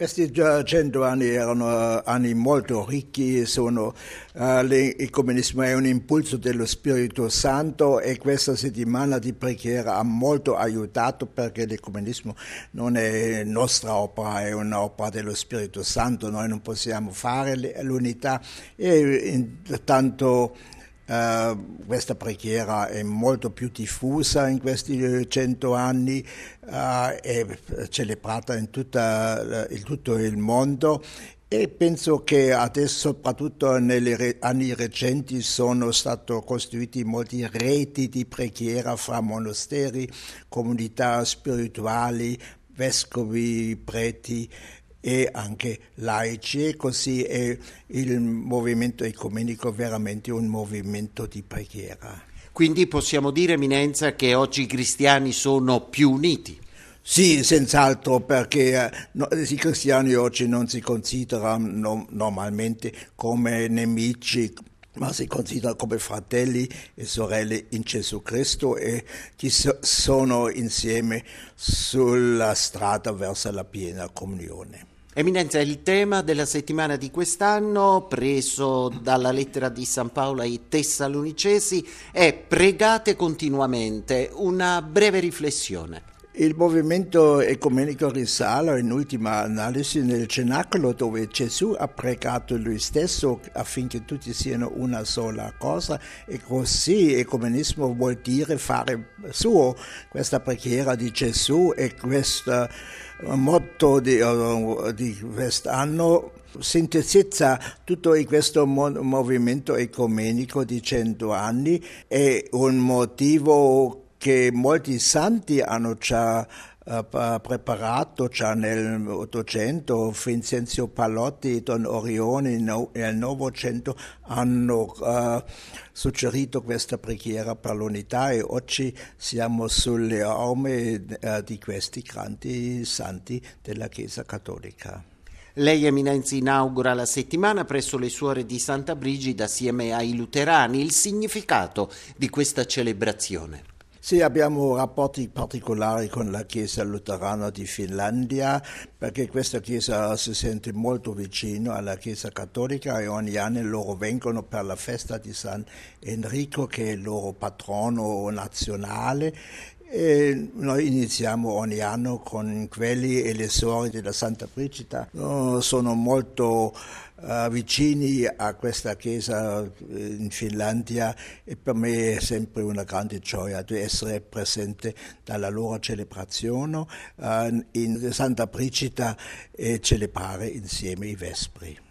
Questi 100 anni erano anni molto ricchi, l'ecumenismo è un impulso dello Spirito Santo e questa settimana di preghiera ha molto aiutato perché l'ecumenismo non è nostra opera, è un'opera dello Spirito Santo, noi non possiamo fare l'unità e intanto questa preghiera è molto più diffusa in questi 100 anni, è celebrata in tutto il mondo e penso che adesso, soprattutto negli anni recenti, sono stati costruiti molti reti di preghiera fra monasteri, comunità spirituali, vescovi, preti e anche laici, e così è il movimento ecumenico veramente un movimento di preghiera. Quindi possiamo dire, Eminenza, che oggi i cristiani sono più uniti? Sì, senz'altro, perché i cristiani oggi non si considerano normalmente come nemici, ma si considerano come fratelli e sorelle in Gesù Cristo e che sono insieme sulla strada verso la piena comunione. Eminenza, il tema della settimana di quest'anno, preso dalla lettera di San Paolo ai Tessalonicesi, è pregate continuamente. Una breve riflessione. Il movimento ecumenico risale in ultima analisi nel cenacolo dove Gesù ha pregato lui stesso affinché tutti siano una sola cosa, e così ecumenismo vuol dire fare suo questa preghiera di Gesù, e questo motto di quest'anno sintetizza tutto questo movimento ecumenico di 100 anni. È un motivo che molti santi hanno già preparato già nel 800, Vincenzo Pallotti, Don Orione nel Novecento hanno suggerito questa preghiera per l'unità, e oggi siamo sulle orme di questi grandi santi della Chiesa Cattolica. Lei, Eminenza, inaugura la settimana presso le suore di Santa Brigida assieme ai luterani. Il significato di questa celebrazione? Sì, abbiamo rapporti particolari con la Chiesa luterana di Finlandia, perché questa Chiesa si sente molto vicino alla Chiesa cattolica e ogni anno loro vengono per la festa di San Enrico, che è il loro patrono nazionale. E noi iniziamo ogni anno con quelli, e le suore della Santa Brigida sono molto vicini a questa chiesa in Finlandia, e per me è sempre una grande gioia di essere presente dalla loro celebrazione in Santa Brigida e celebrare insieme i Vespri.